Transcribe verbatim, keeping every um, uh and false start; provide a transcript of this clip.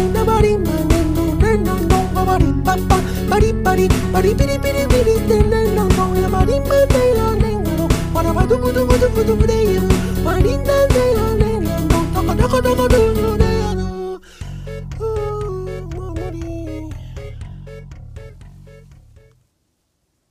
なバリマネのレナのバリパパバリバリバリビリビリビリでレナのやバリマネラネンガのバラバドブドブドブドブ